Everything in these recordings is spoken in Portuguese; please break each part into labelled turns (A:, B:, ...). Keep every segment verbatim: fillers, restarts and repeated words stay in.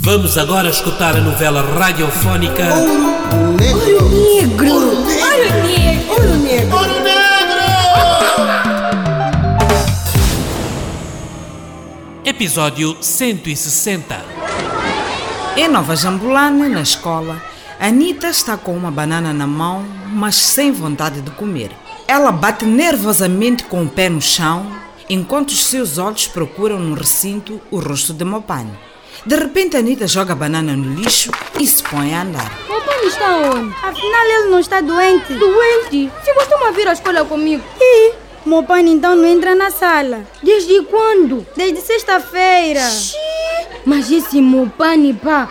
A: Vamos agora escutar a novela radiofónica
B: Ouro Negro.
C: Ouro Negro. Ouro Negro.
B: Ouro Negro.
D: Ouro Negro!
A: Episódio cento e sessenta.
E: Em Nova Jambulane, na escola, Anita está com uma banana na mão, mas sem vontade de comer. Ela bate nervosamente com o pé no chão, enquanto os seus olhos procuram no recinto o rosto de Mopane. De repente, Anita joga a banana no lixo e se põe a andar.
C: Mopane está onde? Afinal, ele não está doente. Doente? Se costuma vir à escola comigo. E? Mopane então não entra na sala. Desde quando? Desde sexta-feira. Xiii. Mas esse Mopane, pá.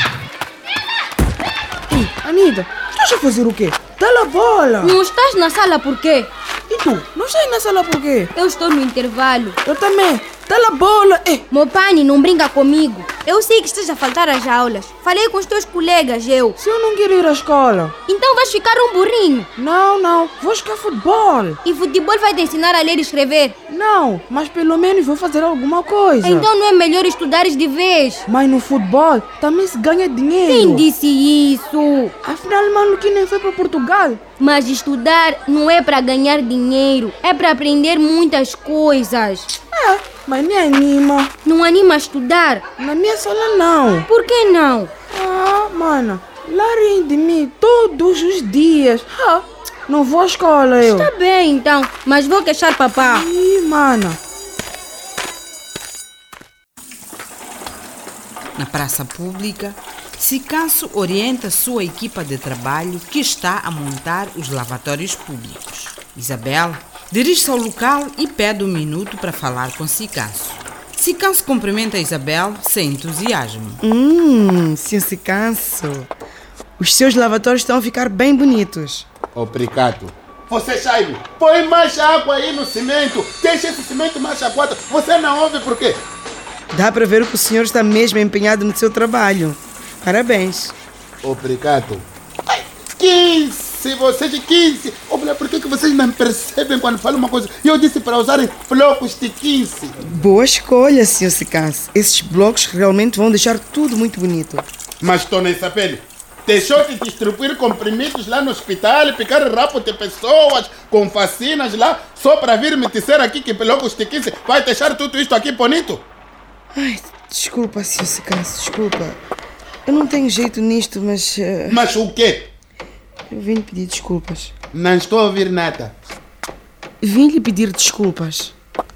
B: Ei, Anita, estás a fazer o quê? Dá-lhe a bola.
C: Não estás na sala por quê?
B: E tu? Não estás na sala por quê?
C: Eu estou no intervalo.
B: Eu também. Dá-lhe a bola. Ei.
C: Mopane, não brinca comigo. Eu sei que estás a faltar às aulas. Falei com os teus colegas, eu.
B: Se eu não quero ir à escola?
C: Então vais ficar um burrinho.
B: Não, não. Vou jogar futebol.
C: E futebol vai te ensinar a ler e escrever.
B: Não, mas pelo menos vou fazer alguma coisa.
C: Então não é melhor estudares de vez?
B: Mas no futebol também se ganha dinheiro.
C: Quem disse isso?
B: Afinal, mano, que nem foi para Portugal.
C: Mas estudar não é para ganhar dinheiro. É para aprender muitas coisas.
B: É, mas me anima.
C: Não anima a estudar?
B: Na minha sala não.
C: Por que não?
B: Ah, mano, lá riem de mim todos os dias. Ah, não vou à escola eu.
C: Está bem então, mas vou queixar papá.
B: Ih, mana.
E: Na praça pública, Sicanso orienta sua equipa de trabalho que está a montar os lavatórios públicos. Isabel dirige-se ao local e pede um minuto para falar com Sicanso. Sicanso cumprimenta Isabel sem entusiasmo.
F: Hum, senhor Sicanso, os seus lavatórios estão a ficar bem bonitos.
D: Ô, Pricato, você, Jaime, põe mais água aí no cimento. Deixa esse cimento mais aguado. Você não ouve por quê?
F: Dá para ver que o senhor está mesmo empenhado no seu trabalho. Parabéns.
D: Ô, Pricato, quinze, vocês de quinze. Olha, por que que vocês não percebem quando falo uma coisa? Eu disse para usarem blocos de quinze.
F: Boa escolha, senhor Sicanso. Esses blocos realmente vão deixar tudo muito bonito.
D: Mas, Dona Isabel, deixou de distribuir comprimidos lá no hospital, picar rapo de pessoas com vacinas lá, só para vir me dizer aqui que blocos de quinze vai deixar tudo isto aqui bonito?
F: Ai, desculpa, senhor Sicanso, desculpa. Eu não tenho jeito nisto, mas... Uh,
D: Mas o quê?
F: eu vim lhe pedir desculpas.
D: Não estou a ouvir nada.
F: Vim lhe pedir desculpas.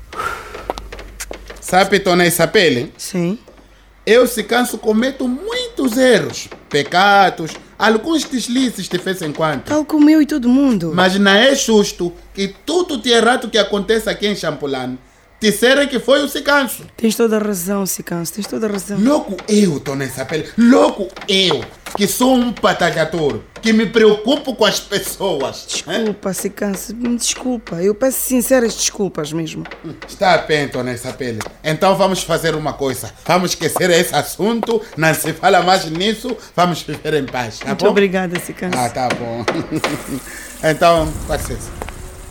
D: Sabe, Dona Isabel,
F: Sim.
D: eu se canso cometo muitos erros, pecados, alguns deslizes de vez em quando.
F: Tal como eu e todo mundo.
D: Mas não é justo que tudo de errado que acontece aqui em Champulane disserem que foi o Sicanso.
F: Tens toda a razão, Sicanso, tens toda a razão.
D: Logo eu, Dona Isabel, logo eu, que sou um batalhador, que me preocupo com as pessoas.
F: Desculpa, Sicanso, me desculpa. Eu peço sinceras desculpas mesmo.
D: Está bem, Dona Isabel. Então vamos fazer uma coisa. Vamos esquecer esse assunto, não se fala mais nisso, vamos viver em paz, tá
F: Muito
D: bom?
F: obrigada, Sicanso.
D: Ah, tá bom. Então, com licença.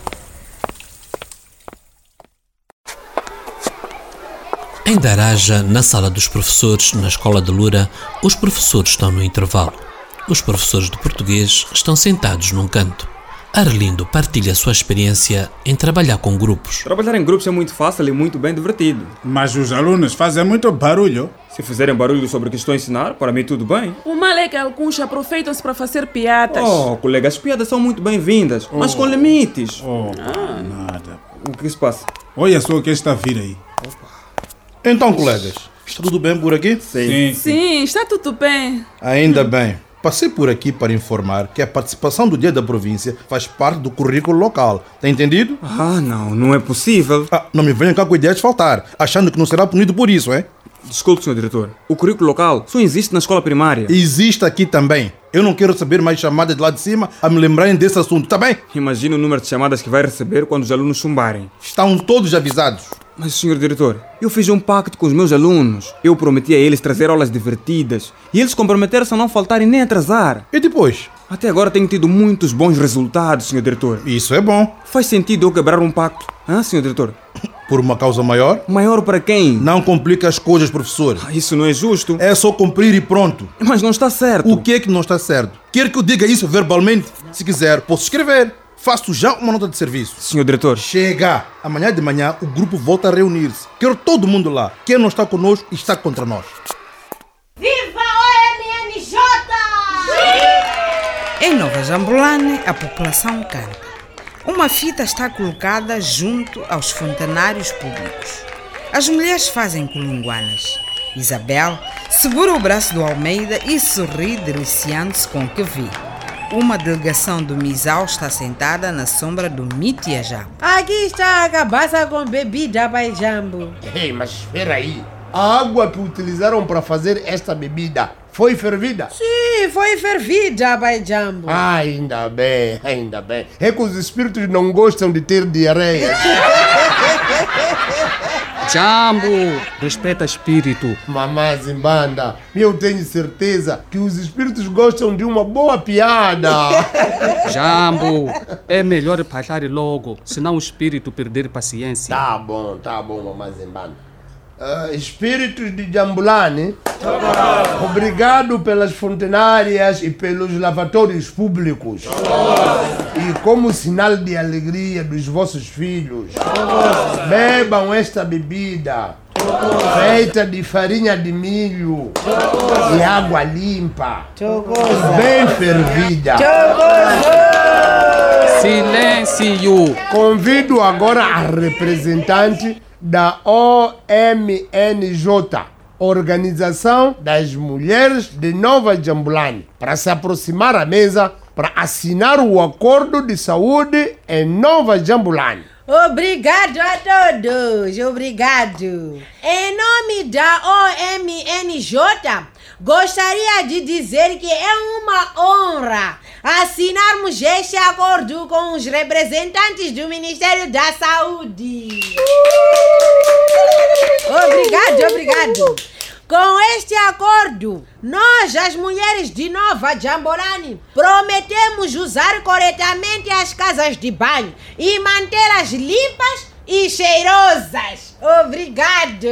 A: Em Daraja, na sala dos professores, na escola de Lura, os professores estão no intervalo. Os professores de português estão sentados num canto. Arlindo partilha sua experiência em trabalhar com grupos.
G: Trabalhar em grupos é muito fácil e muito bem divertido.
H: Mas os alunos fazem muito barulho.
G: Se fizerem barulho sobre o que estou a ensinar, para mim tudo bem.
I: O mal é que alguns aproveitam-se para fazer piadas.
G: Oh, colega, as piadas são muito bem-vindas,
H: Oh.
G: mas com limites.
H: Oh, nada.
G: O que se passa?
H: Olha só o que está a vir aí.
J: Então, colegas, está tudo bem por aqui?
H: Sim.
I: Sim, está tudo bem.
J: Ainda bem. Passei por aqui para informar que a participação do Dia da Província faz parte do currículo local. Tá entendido?
G: Ah, não, não é possível.
J: Ah, não me venham cá com ideias de faltar, achando que não será punido por isso, hein?
G: Desculpe, senhor diretor. O currículo local só existe na escola primária.
J: Existe aqui também. Eu não quero receber mais chamadas de lá de cima a me lembrarem desse assunto, tá bem?
G: Imagina o número de chamadas que vai receber quando os alunos chumbarem.
J: Estão todos avisados.
G: Mas, senhor diretor, eu fiz um pacto com os meus alunos. Eu prometi a eles trazer aulas divertidas. E eles comprometeram-se a não faltarem nem atrasar.
J: E depois?
G: Até agora tenho tido muitos bons resultados, senhor diretor.
J: Isso é bom.
G: Faz sentido eu quebrar um pacto, ah, senhor diretor?
J: Por uma causa maior?
G: Maior para quem?
J: Não complica as coisas, professor.
G: Ah, isso não é justo.
J: É só cumprir e pronto.
G: Mas não está certo.
J: O que é que não está certo? Quer que eu diga isso verbalmente? Se quiser, posso escrever. Faço já uma nota de serviço.
G: Senhor diretor.
J: Chega! Amanhã de manhã o grupo volta a reunir-se. Quero todo mundo lá. Quem não está conosco está contra nós.
K: Viva o M N J!
E: Em Nova Jambulane, a população canta. Uma fita está colocada junto aos fontanários públicos. As mulheres fazem colunguanas. Isabel segura o braço do Almeida e sorri, deliciando-se com o que vê. Uma delegação do Misal está sentada na sombra do Mitiajá.
L: Aqui está a cabaça com bebida, pai Jambo.
M: Ei, mas espera aí. A água que utilizaram para fazer esta bebida foi fervida?
L: Sim, foi fervida, pai Jambo.
M: Ah, ainda bem, ainda bem. É que os espíritos não gostam de ter diarreia.
N: Jambo, respeita espírito.
M: Mamá Zimbanda, eu tenho certeza que os espíritos gostam de uma boa piada.
N: Jambo, é melhor parar logo, senão o espírito perder paciência.
M: Tá bom, tá bom, mamá Zimbanda. Uh, espíritos de Jambulane, obrigado pelas fontenárias e pelos lavatórios públicos. E como sinal de alegria dos vossos filhos, bebam esta bebida feita de farinha de milho e água limpa, bem fervida.
N: Silêncio!
M: Convido agora a representante da O M N J, Organização das Mulheres de Nova Jambulane, para se aproximar à mesa para assinar o acordo de saúde em Nova Jambulane.
L: Obrigado a todos, obrigado. Em nome da O M N J, gostaria de dizer que é uma honra assinarmos este acordo com os representantes do Ministério da Saúde. Obrigado, obrigado. Com este acordo, nós, as mulheres de Nova Jambulane, prometemos usar corretamente as casas de banho e mantê-las limpas e cheirosas. Obrigado.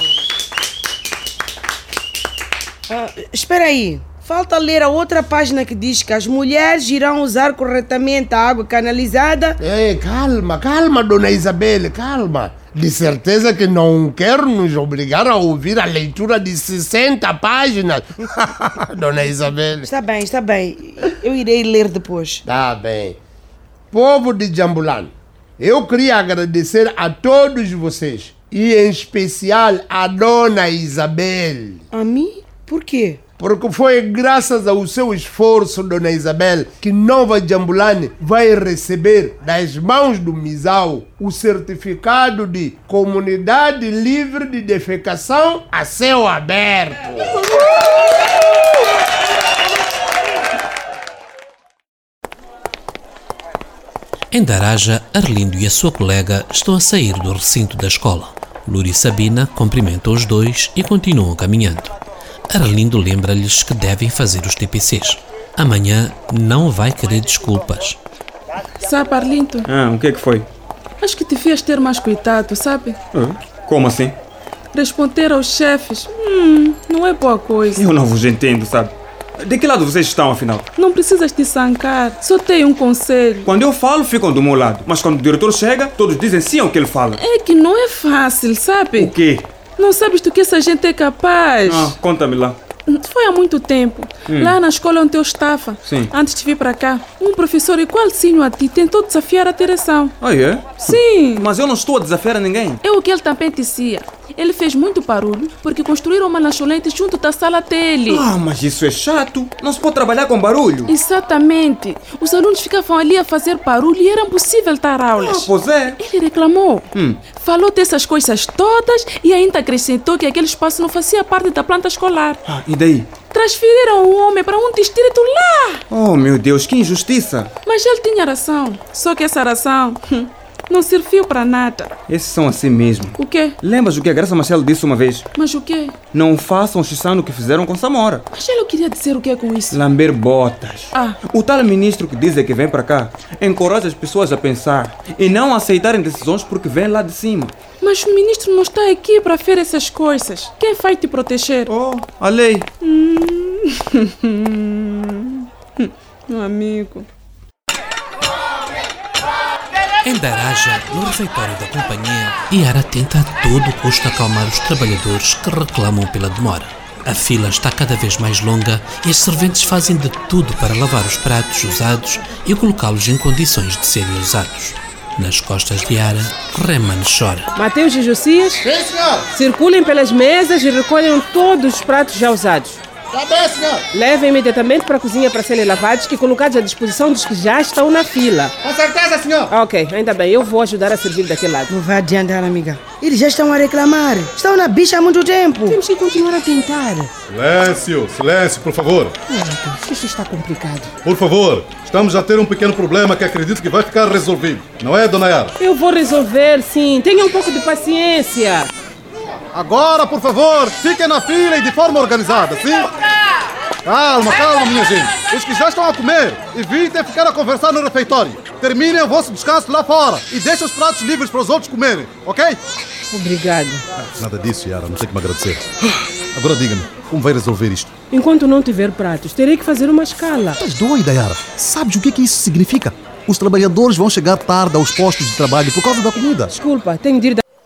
F: Ah, espera aí. Falta ler a outra página que diz que as mulheres irão usar corretamente a água canalizada.
M: Ei, calma, calma, dona Isabel, calma. De certeza que não quer nos obrigar a ouvir a leitura de sessenta páginas. Dona Isabel.
F: Está bem, está bem. Eu irei ler depois.
M: Tá bem. Povo de Jambulane, eu queria agradecer a todos vocês. E em especial a dona Isabel.
F: A mim? Por quê?
M: Porque foi graças ao seu esforço, dona Isabel, que Nova Jambulane vai receber das mãos do Misal o certificado de Comunidade Livre de Defecação a Céu Aberto.
A: Em Daraja, Arlindo e a sua colega estão a sair do recinto da escola. Luri e Sabina cumprimentam os dois e continuam caminhando. Arlindo lembra-lhes que devem fazer os T P Cs. Amanhã não vai querer desculpas.
I: Sabe, Arlindo?
G: Ah, o que é que foi?
I: Acho que devias ter mais cuidado, sabe?
G: Ah, como assim?
I: Responder aos chefes, hum, não é boa coisa.
G: Eu não vos entendo, sabe? De que lado vocês estão, afinal?
I: Não precisas te sancar, só tenho um conselho.
G: Quando eu falo, ficam do meu lado. Mas quando o diretor chega, todos dizem sim ao que ele fala.
I: É que não é fácil, sabe?
G: O quê?
I: Não sabes do que essa gente é capaz.
G: Ah, conta-me lá.
I: Foi há muito tempo. Hum. Lá na escola onde eu estava,
G: Sim.
I: antes de vir para cá, um professor igualzinho a ti tentou desafiar a direção.
G: Ah, é?
I: Sim.
G: Mas eu não estou a desafiar a ninguém.
I: É o que ele também dizia. Ele fez muito barulho porque construíram uma lanchonete junto da sala dele.
G: Ah, mas isso é chato. Não se pode trabalhar com barulho.
I: Exatamente. Os alunos ficavam ali a fazer barulho e era impossível dar aulas.
G: Ah, pois é.
I: Ele reclamou.
G: Hum.
I: Falou dessas coisas todas e ainda acrescentou que aquele espaço não fazia parte da planta escolar.
G: Ah, e daí?
I: Transferiram o homem para um distrito lá.
G: Oh, meu Deus, que injustiça.
I: Mas ele tinha razão. Só que essa razão Não serviu para nada.
G: Esses são assim mesmo.
I: O quê?
G: Lembras o que a Graça Machel disse uma vez?
I: Mas o quê?
G: Não façam xixão no que fizeram com Samora.
I: Mas ele queria dizer o que com isso?
G: Lamber botas.
I: Ah.
G: O tal ministro que diz que vem para cá encoraja as pessoas a pensar e não aceitarem decisões porque vem lá de cima.
I: Mas o ministro não está aqui para ver essas coisas. Quem vai te proteger?
G: Oh, a lei.
I: Meu amigo.
A: Em Daraja, no refeitório da companhia, Yara tenta a todo custo acalmar os trabalhadores que reclamam pela demora. A fila está cada vez mais longa e as serventes fazem de tudo para lavar os pratos usados e colocá-los em condições de serem usados. Nas costas de Yara, Reman chora.
F: Mateus e Josias, circulem pelas mesas e recolham todos os pratos já usados.
D: Tá bem, senhor.
F: Levem imediatamente para a cozinha para serem lavados e colocados à disposição dos que já estão na fila.
D: Com certeza, senhor.
F: Ok, ainda bem, eu vou ajudar a servir daquele lado.
B: Não vai adiantar, amiga. Eles já estão a reclamar. Estão na bicha há muito tempo.
F: Temos que continuar a tentar.
J: Silêncio, silêncio, por favor.
F: Oh, isso está complicado.
J: Por favor, estamos a ter um pequeno problema que acredito que vai ficar resolvido. Não é, dona Yara?
F: Eu vou resolver, sim. Tenha um pouco de paciência.
J: Agora, por favor, fiquem na fila e de forma organizada, sim? Calma, calma, minha gente. Os que já estão a comer, evitem ficar a conversar no refeitório. Terminem o vosso descanso lá fora e deixem os pratos livres para os outros comerem, ok?
F: Obrigado.
J: Nada disso, Yara, não tem que me agradecer. Agora diga-me, como vai resolver isto?
F: Enquanto não tiver pratos, terei que fazer uma escala.
O: Estás doida, Yara? Sabes o que, que isso significa? Os trabalhadores vão chegar tarde aos postos de trabalho por causa da comida.
F: Desculpa, tenho de ir... Da...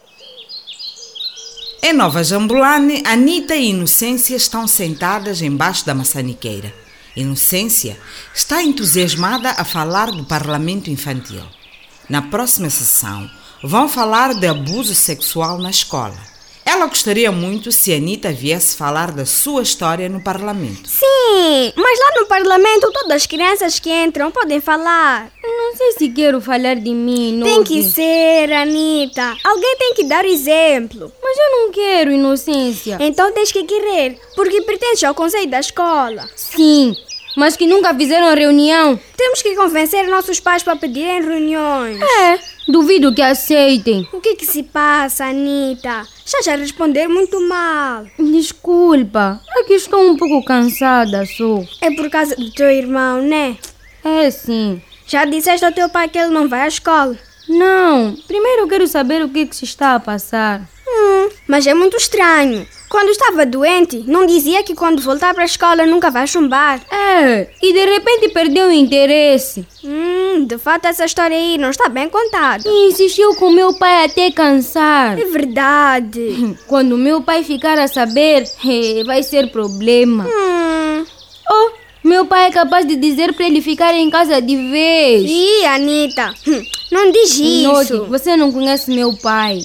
E: Em Nova Jambulane, Anita e Inocência estão sentadas embaixo da maçaniqueira. Inocência está entusiasmada a falar do parlamento infantil. Na próxima sessão, vão falar de abuso sexual na escola. Ela gostaria muito se Anita viesse falar da sua história no parlamento.
C: Sim, mas lá no parlamento todas as crianças que entram podem falar. Não sei se quero falar de mim, não. Tem que ser, Anita. Alguém tem que dar exemplo. Mas eu não quero, Inocência. Então tens que querer, porque pertence ao conselho da escola. Sim, mas que nunca fizeram reunião. Temos que convencer nossos pais para pedirem reuniões. É, duvido que aceitem. O que que se passa, Anita? Estás a responder muito mal. Desculpa, é que estou um pouco cansada, só. É por causa do teu irmão, né? É sim. Já disseste ao teu pai que ele não vai à escola? Não, primeiro eu quero saber o que que se está a passar. Hum, mas é muito estranho. Quando estava doente, não dizia que quando voltar para a escola nunca vai chumbar? É, e de repente perdeu o interesse. Hum, de fato essa história aí não está bem contada. E insistiu com meu pai até cansar. É verdade. Quando meu pai ficar a saber, vai ser problema. Hum. Oh, meu pai é capaz de dizer para ele ficar em casa de vez. Ih, Anita, não diz isso. Note, você não conhece meu pai.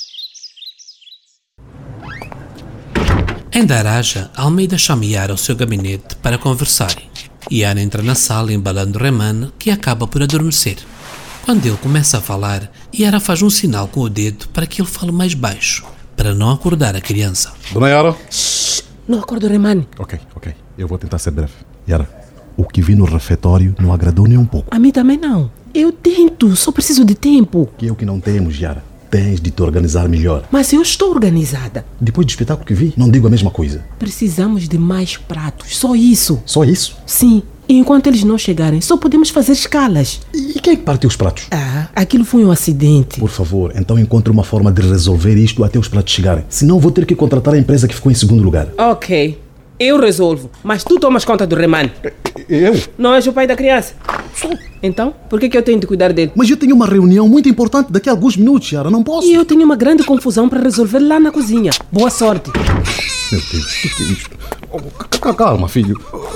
A: Em Daraja, Almeida chama Yara ao seu gabinete para conversarem. Yara entra na sala embalando Reman, que acaba por adormecer. Quando ele começa a falar, Yara faz um sinal com o dedo para que ele fale mais baixo, para não acordar a criança.
J: Dona Yara?
F: Shhh, não acorda o Reman.
J: Ok, ok. Eu vou tentar ser breve. Yara, o que vi no refeitório não agradou nem um pouco.
F: A mim também não. Eu tento, só preciso de tempo.
J: Que é o que não temos, Yara. Tens de te organizar melhor.
F: Mas eu estou organizada.
J: Depois do espetáculo que vi, não digo a mesma coisa.
F: Precisamos de mais pratos, só isso.
J: Só isso?
F: Sim. E enquanto eles não chegarem, só podemos fazer escalas.
J: E quem é que partiu os pratos?
F: Ah, aquilo foi um acidente.
J: Por favor, então encontre uma forma de resolver isto até os pratos chegarem. Senão vou ter que contratar a empresa que ficou em segundo lugar.
F: Ok. Eu resolvo, mas tu tomas conta do Reman.
J: Eu?
F: Não és o pai da criança?
J: Sou.
F: Então, por que que eu tenho de cuidar dele?
J: Mas eu tenho uma reunião muito importante daqui a alguns minutos, Yara, não posso.
F: E eu tenho uma grande confusão para resolver lá na cozinha. Boa sorte.
J: Meu Deus, o que, que é isto? Oh, calma, filho.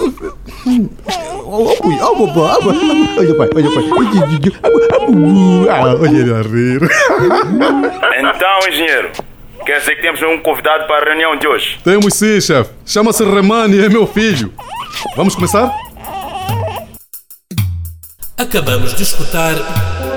J: Olha, pai, olha, pai. Olha ele a rir.
P: Então, engenheiro, quer dizer que temos um convidado para a reunião de hoje?
J: Temos sim, chefe. Chama-se Reman e é meu filho. Vamos começar?
A: Acabamos de escutar